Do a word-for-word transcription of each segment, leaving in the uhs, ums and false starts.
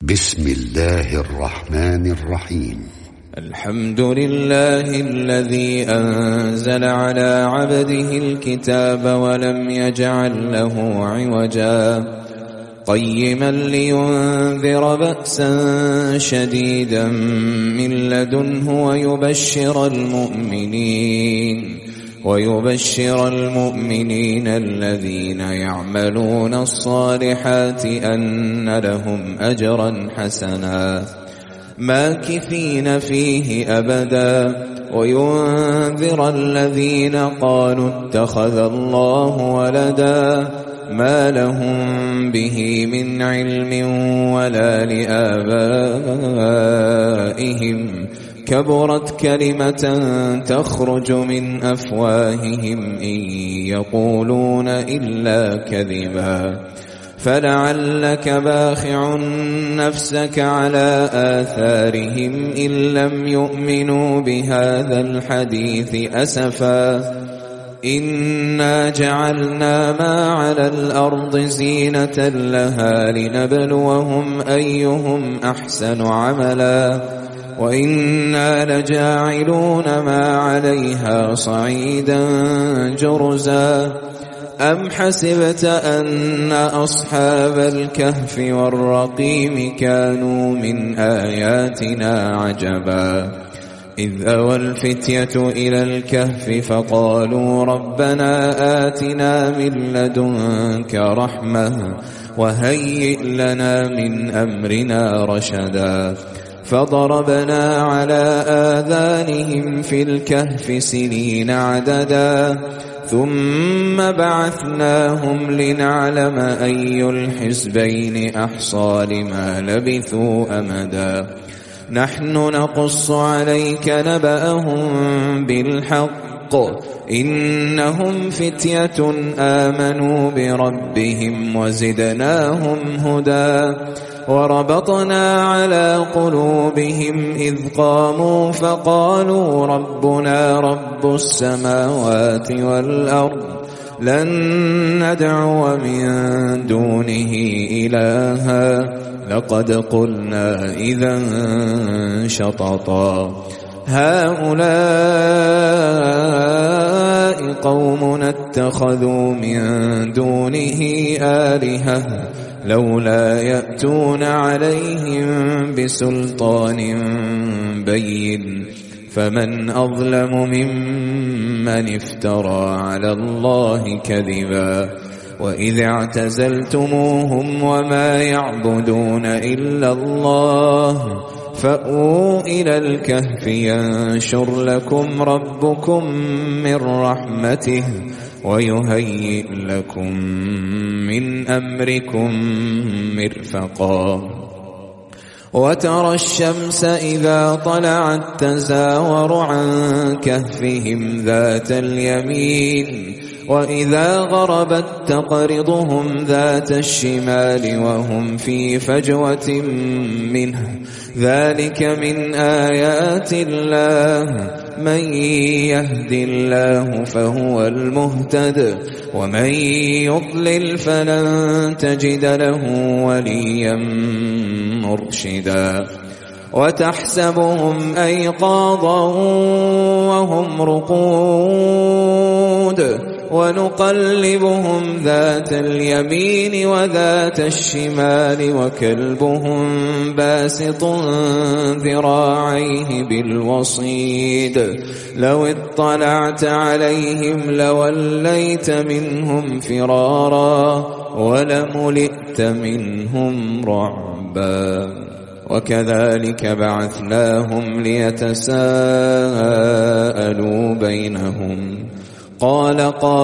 بسم الله الرحمن الرحيم. الحمد لله الذي أنزل على عبده الكتاب ولم يجعل له عوجا قيما لينذر بأسا شديدا من لدنه ويبشر المؤمنين ويبشر المؤمنين الذين يعملون الصالحات أن لهم أجرا حسنا ماكثين فيه أبدا وينذر الذين قالوا اتخذ الله ولدا ما لهم به من علم ولا لآبائهم كبرت كلمة تخرج من أفواههم إن يقولون إلا كذبا فلعلك باخع نفسك على آثارهم إن لم يؤمنوا بهذا الحديث أسفا إنا جعلنا ما على الأرض زينة لها لنبلوهم أيهم أحسن عملا وإنا لجاعلون ما عليها صعيدا جرزا أم حسبت أن أصحاب الكهف والرقيم كانوا من آياتنا عجبا إذ أوى الفتية إلى الكهف فقالوا ربنا آتنا من لدنك رحمة وهيئ لنا من أمرنا رشدا فضربنا على آذانهم في الكهف سنين عددا ثم بعثناهم لنعلم أي الحزبين أحصى لما لبثوا أمدا نحن نقص عليك نبأهم بالحق إنهم فتية آمنوا بربهم وزدناهم هدى وربطنا على قلوبهم إذ قاموا فقالوا ربنا رب السماوات والأرض لن ندعو من دونه إلها لقد قلنا إذا شططا هؤلاء قومنا اتخذوا من دونه آلهة لولا يأتون عليهم بسلطان بين فمن أظلم ممن افترى على الله كذبا وإذ اعتزلتموهم وما يعبدون إلا الله فأووا إلى الكهف ينشر لكم ربكم من رحمته ويهيئ لكم من أمركم مرفقا وترى الشمس إذا طلعت تزاور عن كهفهم ذات اليمين وإذا غربت تقرضهم ذات الشمال وهم في فجوة منه ذلك من آيات الله من يهد الله فهو المهتد ومن يضلل فلن تجد له وليا مرشدا وتحسبهم أيقاظا وهم رقود ونقلبهم ذات اليمين وذات الشمال وكلبهم باسط ذراعيه بالوصيد لو اطلعت عليهم لوليت منهم فرارا ولملئت منهم رعبا وكذلك بعثناهم ليتساءلوا بينهم قال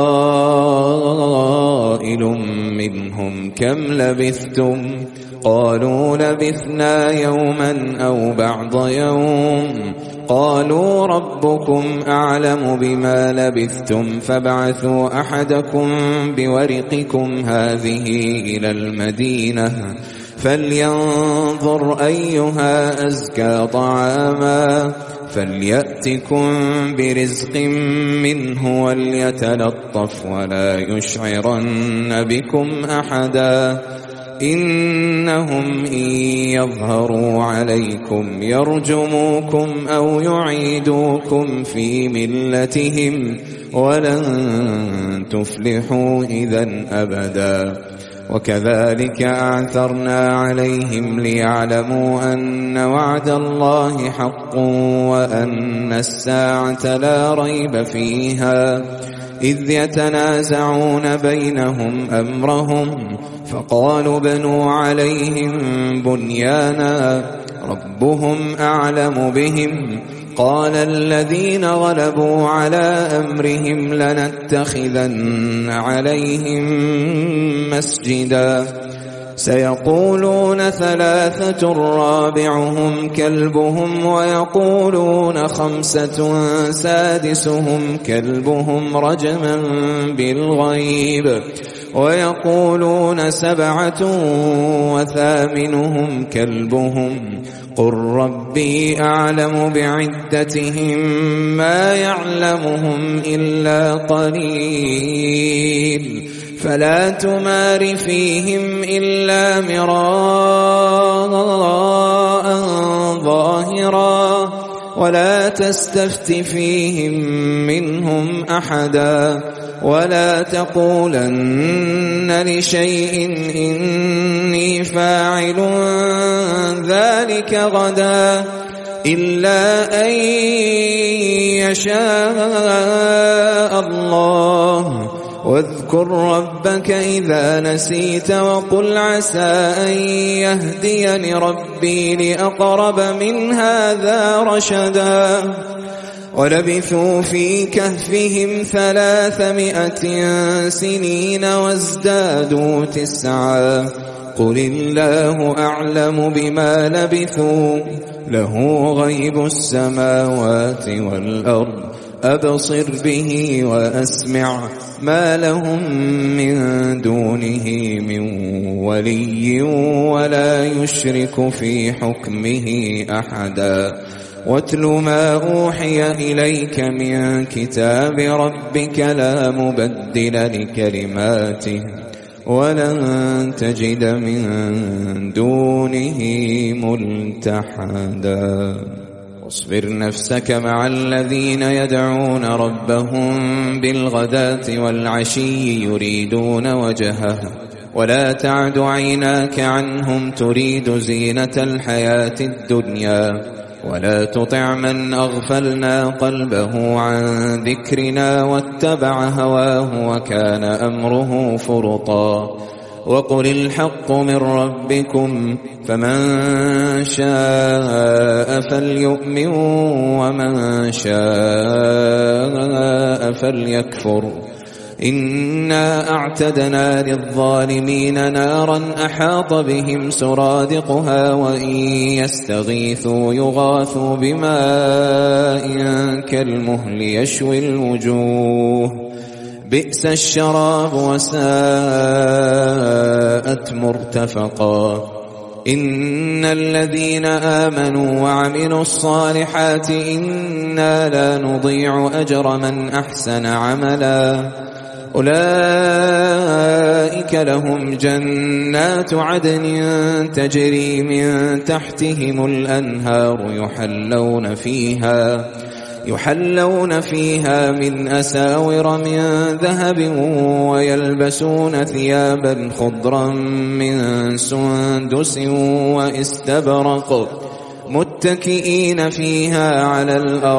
قائل منهم كم لبثتم قالوا لبثنا يوما أو بعض يوم قالوا ربكم أعلم بما لبثتم فابعثوا أحدكم بورقكم هذه إلى المدينة فلينظر أيها أزكى طعاما فليأتكم برزق منه وليتلطف ولا يشعرن بكم أحدا إنهم إن يظهروا عليكم يرجموكم أو يعيدوكم في ملتهم ولن تفلحوا إذن أبدا. وكذلك أعثرنا عليهم ليعلموا أن وعد الله حق وأن الساعة لا ريب فيها إذ يتنازعون بينهم أمرهم فقالوا بنوا عليهم بنيانا ربهم أعلم بهم قال الذين غلبوا على أمرهم لنتخذن عليهم مسجدا سيقولون ثلاثة رابعهم كلبهم ويقولون خمسة سادسهم كلبهم رجما بالغيب ويقولون سبعة وثامنهم كلبهم قل ربي أعلم بعدتهم ما يعلمهم إلا قليل فلا تمار فيهم إلا مراء ظاهرا ولا تستفت فيهم منهم أحدا ولا تقولن لشيء إني فاعل ذلك غدا إلا أن يشاء الله واذكر ربك إذا نسيت وقل عسى أن يهديني ربي لأقرب من هذا رشدا ولبثوا في كهفهم ثلاثمائة سنين وازدادوا تسعا قل الله أعلم بما لبثوا له غيب السماوات والأرض أبصر به وأسمع ما لهم من دونه من ولي ولا يشرك في حكمه أحدا واتل ما أوحي إليك من كتاب ربك لا مبدل لكلماته ولن تجد من دونه ملتحدا واصبر نفسك مع الذين يدعون ربهم بالغداة والعشي يريدون وجهه ولا تعد عيناك عنهم تريد زينة الحياة الدنيا ولا تطع من أغفلنا قلبه عن ذكرنا واتبع هواه وكان أمره فرطا وقل الحق من ربكم فمن شاء فليؤمن ومن شاء فليكفر إنا أعتدنا للظالمين نارا أحاط بهم سرادقها وإن يستغيثوا يغاثوا بماء كالمهل يشوي الوجوه بئس الشراب وساءت مرتفقا إن الذين آمنوا وعملوا الصالحات إنا لا نضيع أجر من أحسن عملا أولئك لهم جنات عدن تجري من تحتهم الأنهار يحلون فيها يحلون فيها من أساور من ذهب ويلبسون ثيابا خضرا من سندس واستبرق متكئين فيها على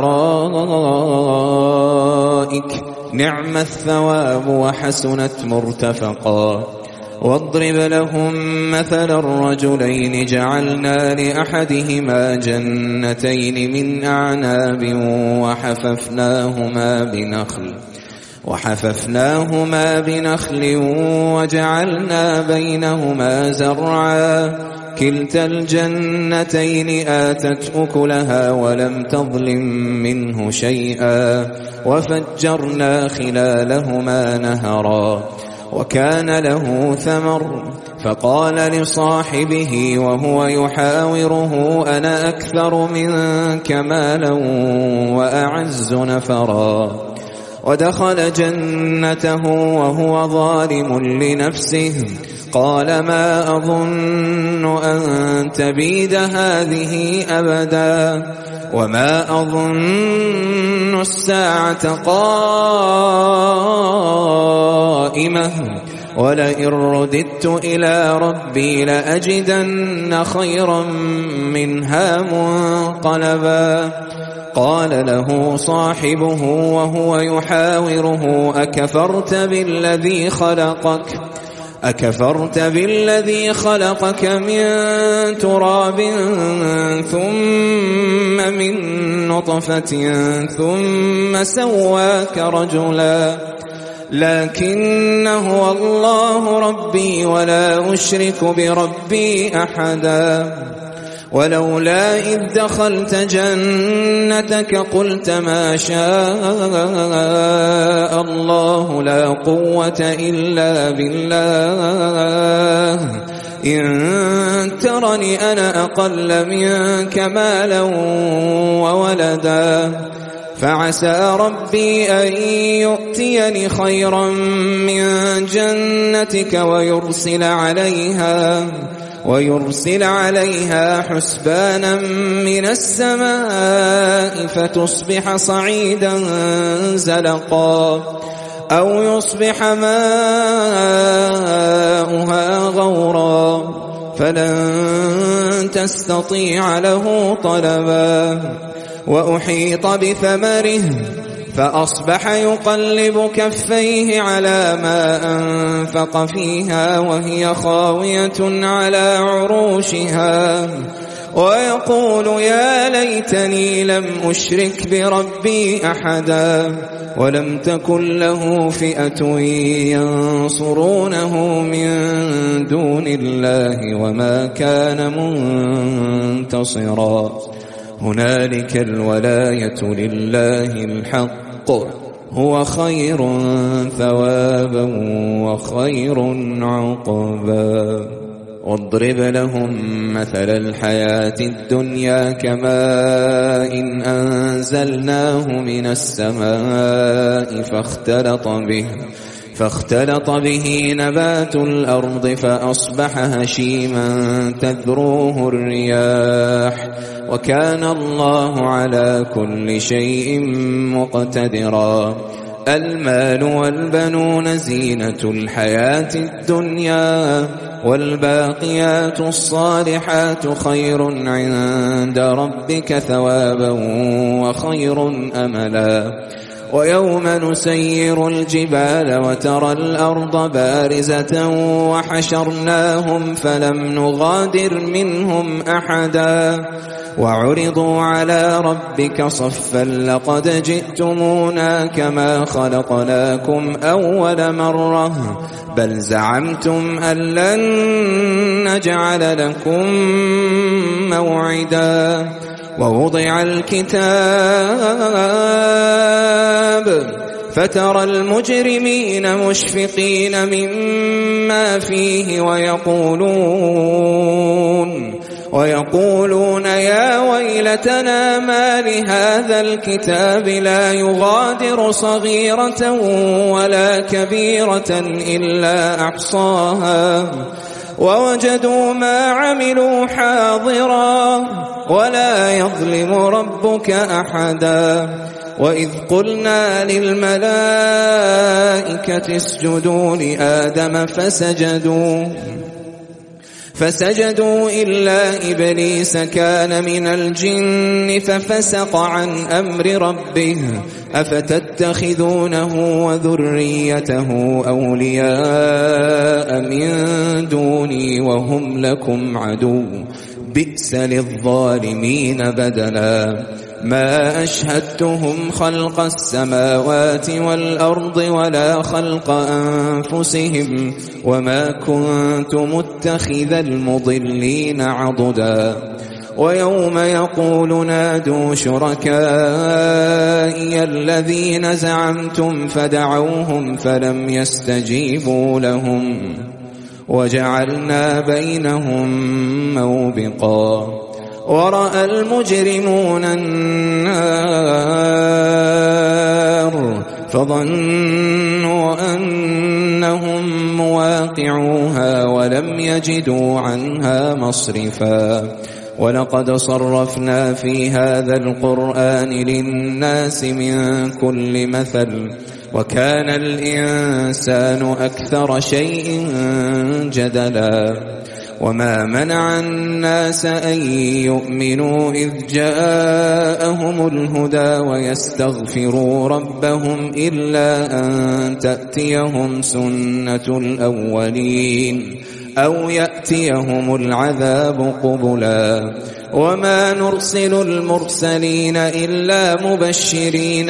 الأرائك نعم الثواب وحسنت مرتفقا واضرب لهم مثل الرجلين جعلنا لأحدهما جنتين من أعناب وحففناهما بنخل وحففناهما بنخل وجعلنا بينهما زرعا كلتا الجنتين آتت أكلها ولم تظلم منه شيئا وفجرنا خلالهما نهرا وكان له ثمر فقال لصاحبه وهو يحاوره أنا أكثر منك مالا وأعز نفرا ودخل جنته وهو ظالم لنفسه قال ما أظن أن تبيد هذه أبدا وما أظن الساعة قائمة ولئن رددت إلى ربي لأجدن خيرا منها منقلبا قال له صاحبه وهو يحاوره أكفرت بالذي خلقك أكفرت بالذي خلقك من تراب ثم من نطفة ثم سواك رجلا لكن هو الله ربي ولا أشرك بربي أحدا ولولا إذ دخلت جنتك قلت ما شاء الله لا قوة إلا بالله إن ترني أنا أقل منك مالا وولدا فعسى ربي أن يؤتيني خيرا من جنتك ويرسل عليها ويرسل عليها حسبانا من السماء فتصبح صعيدا زلقا أو يصبح ماؤها غورا فلن تستطيع له طلبا وأحيط بثمره فأصبح يقلب كفيه على ما أنفق فيها وهي خاوية على عروشها ويقول يا ليتني لم أشرك بربي أحدا ولم تكن له فئة ينصرونه من دون الله وما كان منتصرا هنالك الولاية لله الحق هو خير ثوابا وخير عقبا واضرب لهم مثل الحياة الدنيا كماء إن أنزلناه من السماء فاختلط به فاختلط به نبات الأرض فأصبح هشيما تذروه الرياح وكان الله على كل شيء مقتدرا المال والبنون زينة الحياة الدنيا والباقيات الصالحات خير عند ربك ثوابا وخير أملا ويوم نسير الجبال وترى الأرض بارزة وحشرناهم فلم نغادر منهم أحدا وعرضوا على ربك صفا لقد جئتمونا كما خلقناكم أول مرة بل زعمتم أن لن نجعل لكم موعدا ووضع الكتاب فترى المجرمين مشفقين مما فيه ويقولون ويقولون يا ويلتنا ما لهذا الكتاب لا يغادر صغيرة ولا كبيرة إلا أحصاها ووجدوا ما عملوا حاضرا ولا يظلم ربك أحدا وإذ قلنا للملائكة اسجدوا لآدم فسجدوا فسجدوا إلا إبليس كان من الجن ففسق عن أمر ربه أفتتخذونه وذريته أولياء من دوني وهم لكم عدو بئس للظالمين بدلا ما أشهدتهم خلق السماوات والأرض ولا خلق أنفسهم وما كنت متخذ المضلين عضدا ويوم يقول نادوا شركائي الذين زعمتم فدعوهم فلم يستجيبوا لهم وجعلنا بينهم موبقا ورأى المجرمون النار فظنوا أنهم مواقعوها ولم يجدوا عنها مصرفا ولقد صرفنا في هذا القرآن للناس من كل مثل وكان الإنسان أكثر شيء جدلا وما منع الناس أن يؤمنوا إذ جاءهم الهدى ويستغفروا ربهم إلا أن تأتيهم سنة الأولين أو يأتيهم العذاب قبلا وما نرسل المرسلين إلا مبشرين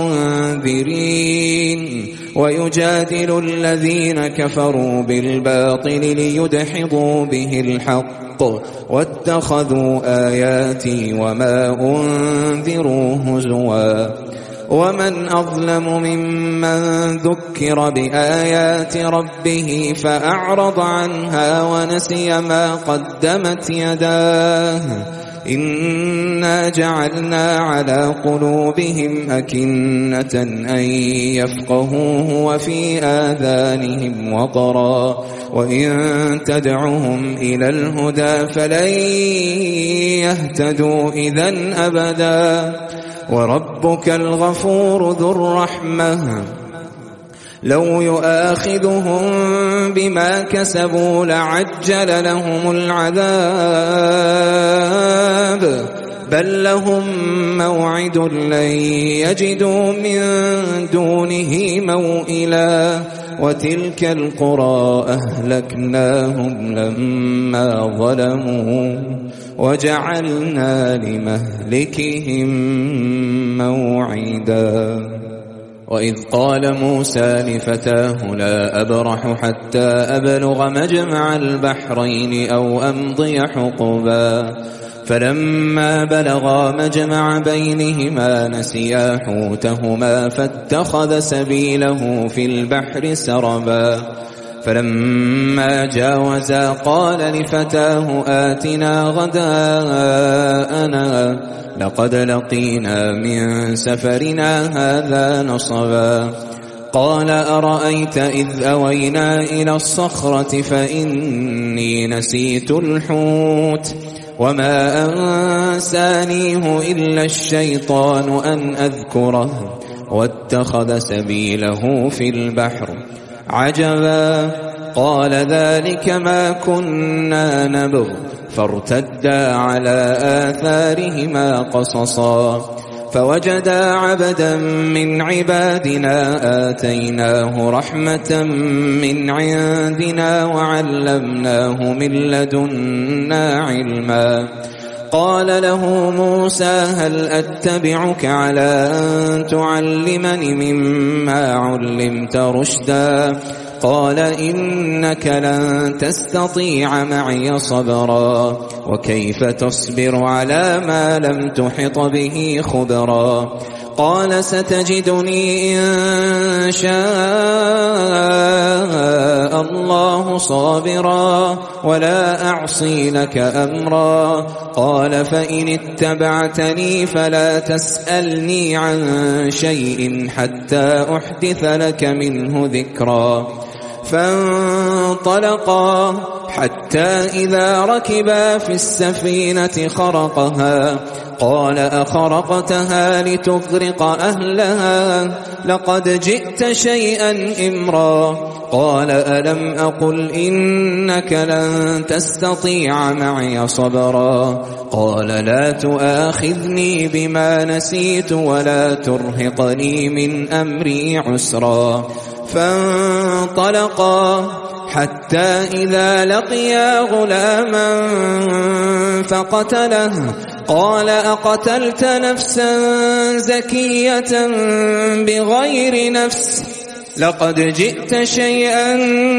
ومنذرين ويجادل الذين كفروا بالباطل ليدحضوا به الحق واتخذوا آياتي وما أنذروا هزوا ومن أظلم ممن ذكر بآيات ربه فأعرض عنها ونسي ما قدمت يداه إنا جعلنا على قلوبهم أكنة أن يفقهوه وفي آذانهم وقرا وإن تدعهم إلى الهدى فلن يهتدوا إذن أبدا وربك الغفور ذو الرحمة لو يؤاخذهم بما كسبوا لعجل لهم العذاب بل لهم موعد لن يجدوا من دونه موئلا وتلك القرى أهلكناهم لما ظلموا وجعلنا لمهلكهم موعدا وإذ قال موسى لفتاه لا أبرح حتى أبلغ مجمع البحرين أو أمضي حقبا فلما بلغا مجمع بينهما نسيا حوتهما فاتخذ سبيله في البحر سربا فلما جاوزا قال لفتاه آتنا غداءنا لقد لقينا من سفرنا هذا نصبا قال أرأيت إذ أوينا إلى الصخرة فإني نسيت الحوت وما أنسانيه إلا الشيطان أن أذكره واتخذ سبيله في البحر عجبا قال ذلك ما كنا نبغ فارتدا على آثارهما قصصا فوجدا عبدا من عبادنا آتيناه رحمة من عندنا وعلمناه من لدنا علما قال له موسى هل أتبعك على أن تعلمني مما علمت رشدا قال إنك لن تستطيع معي صبرا وكيف تصبر على ما لم تحط به خبرا قال ستجدني إن شاء الله صابرا ولا أعصي لك أمرا قال فإن اتبعتني فلا تسألني عن شيء حتى أحدث لك منه ذكرا فانطلقا حتى إذا ركبا في السفينة خرقها قال أخرقتها لتغرق أهلها لقد جئت شيئا إمرا قال ألم أقل إنك لن تستطيع معي صبرا قال لا تؤاخذني بما نسيت ولا ترهقني من أمري عسرا فانطلقا حتى إذا لقيا غلاما فقتله قال أقتلت نفسا زكية بغير نفس لقد جئت شيئا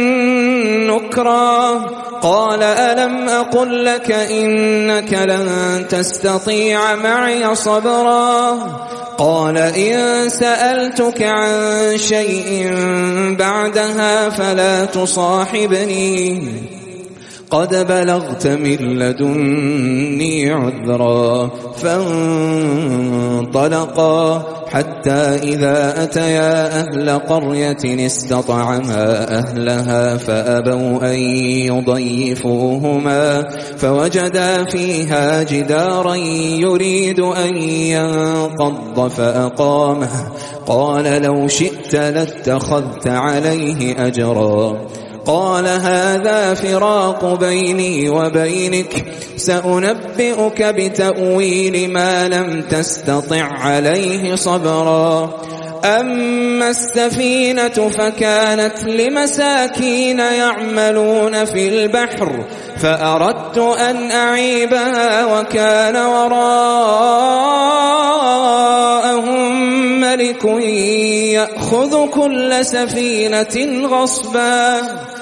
نكرا قال ألم أقل لك إنك لن تستطيع معي صبرا قال إن سألتك عن شيء بعدها فلا تصاحبني قد بلغت من لدني عذرا فانطلقا حتى إذا أتيا أهل قرية استطعما أهلها فأبوا أن يضيفوهما فوجدا فيها جدارا يريد أن ينقض فأقامه قال لو شئت لاتخذت عليه أجرا قال هذا فراق بيني وبينك سأنبئك بتأويل ما لم تستطع عليه صبرا أما السفينة فكانت لمساكين يعملون في البحر فأردت أن أعيبها وكان وراءهم ملك يأخذ كل سفينة غصبا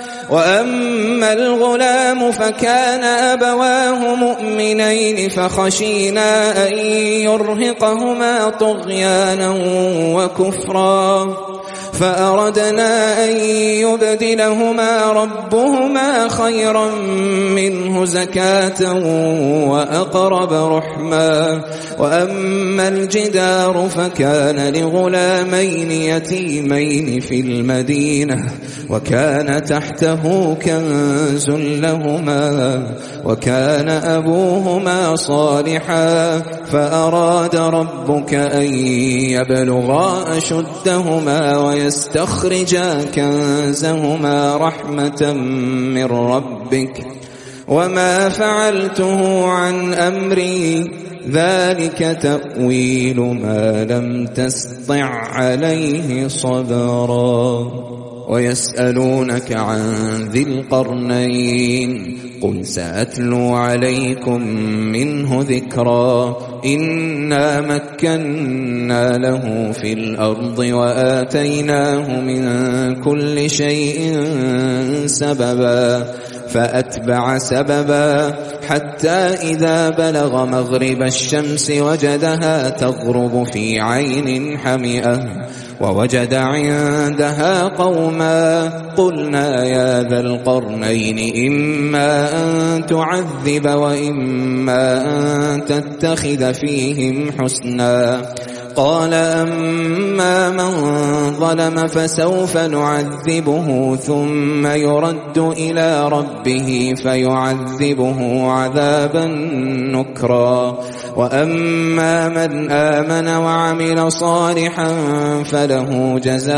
وأما الغلام فكان أبواه مؤمنين فخشينا أن يرهقهما طغيانا وكفرا فأردنا أن يبدلهما ربهما خيرا منه زكاة وأقرب رحما وأما الجدار فكان لغلامين يتيمين في المدينة وكان تحته كنز لهما وكان أبوهما صالحا فأراد ربك أن يبلغا أشدهما ويستخرجا كنزهما رحمة من ربك وما فعلته عن أمري ذلك تأويل ما لم تستطع عليه صبرا ويسألونك عن ذي القرنين قل سأتلو عليكم منه ذكرا إنا مكنا له في الأرض وآتيناه من كل شيء سببا فأتبع سببا حتى إذا بلغ مغرب الشمس وجدها تغرب في عين حمئة ووجد عندها قوما قلنا يا ذا القرنين إما أن تعذب وإما أن تتخذ فيهم حسنا قال أما من ظلم فسوف نعذبه ثم يرد إلى ربه فيعذبه عذابا نكرا وأما من آمن وعمل صالحا فله جزاء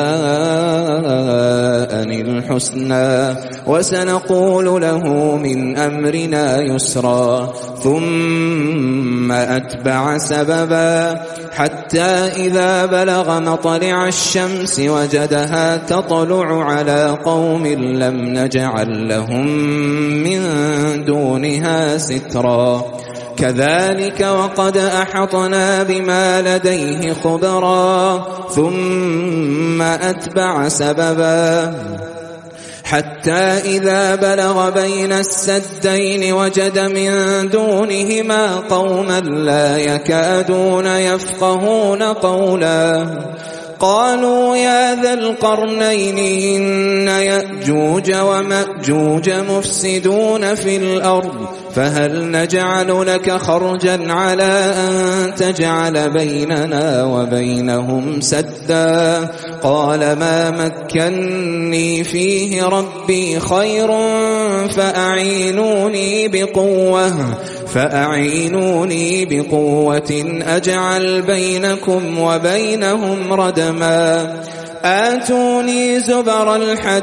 الحسنى وسنقول له من أمرنا يسرا ثم أتبع سببا حتى إذا بلغ مطلع الشمس وجدها تطلع على قوم لم نجعل لهم من دونها سترا كذلك وقد أحطنا بما لديه خبرا ثم أتبع سببا حتى إذا بلغ بين السدين وجد من دونهما قوما لا يكادون يفقهون قولا قالوا يا ذا القرنين إن يأجوج ومأجوج مفسدون في الأرض فهل نجعل لك خرجا على أن تجعل بيننا وبينهم سدا قال ما مكني فيه ربي خير فأعينوني بقوة فأعينوني بقوة أجعل بينكم وبينهم ردما آتوني زبر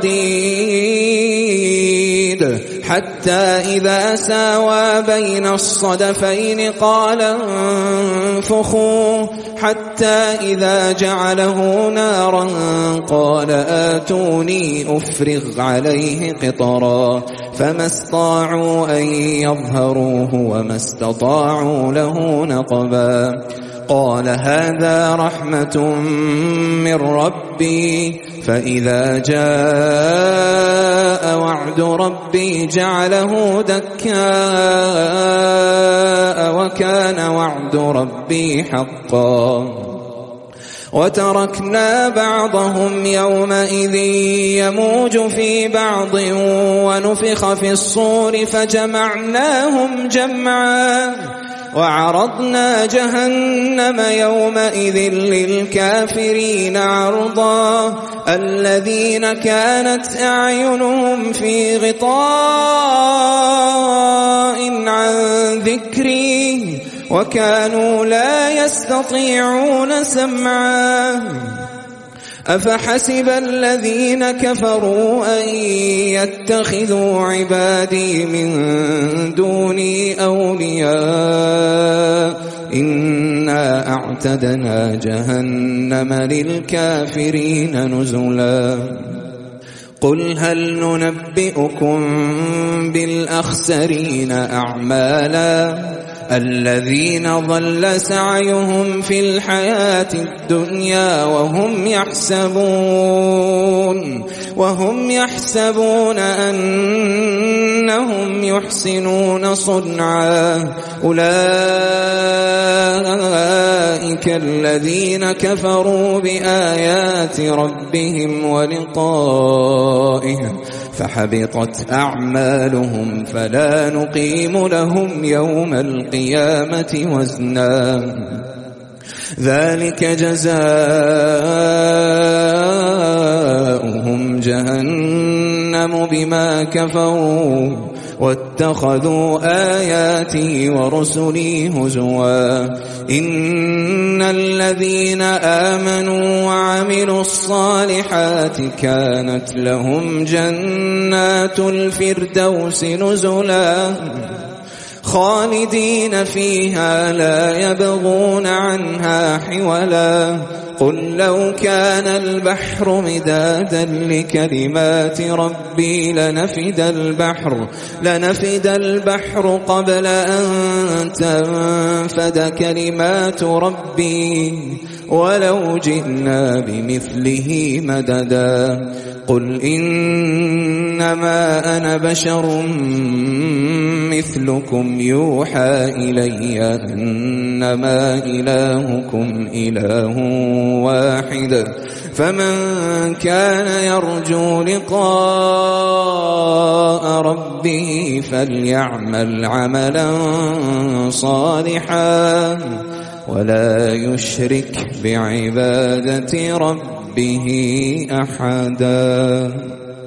الحديد حتى إذا ساوى بين الصدفين قال انفخوا حتى إذا جعله نارا قال آتوني أفرغ عليه قطرا فما استطاعوا أن يظهروه وما استطاعوا له نقبا قال هذا رحمة من ربي فإذا جاء وعد ربي جعله دكاء وكان وعد ربي حقا وتركنا بعضهم يومئذ يموج في بعض ونفخ في الصور فجمعناهم جمعا وعرضنا جهنم يومئذ للكافرين عرضا الذين كانت أعينهم في غطاء عن ذكري وكانوا لا يستطيعون سمعا أفحسب الذين كفروا أن يتخذوا عبادي من دوني أولياء إنا أعتدنا جهنم للكافرين نزلا قل هل ننبئكم بالأخسرين أعمالا الذين ضل سعيهم في الحياة الدنيا وهم يحسبون وهم يحسبون أنهم يحسنون صنعا أولئك الذين كفروا بآيات ربهم ولقائه فحبطت أعمالهم فلا نقيم لهم يوم القيامة وزنا ذلك جزاؤهم جهنم بما كفروا واتخذوا آياتي ورسلي هزوا إن الذين آمنوا وعملوا الصالحات كانت لهم جنات الفردوس نزلا خالدين فيها لا يبغون عنها حولا قل لو كان البحر مدادا لكلمات ربي لنفد البحر لنفد البحر قبل أن تنفد كلمات ربي ولو جئنا بمثله مددا قل إنما أنا بشر مثلكم يوحى إلي أنما إلهكم إله واحد فمن كان يرجو لقاء ربه فليعمل عملا صالحا ولا يشرك بعبادة ربه أحدا.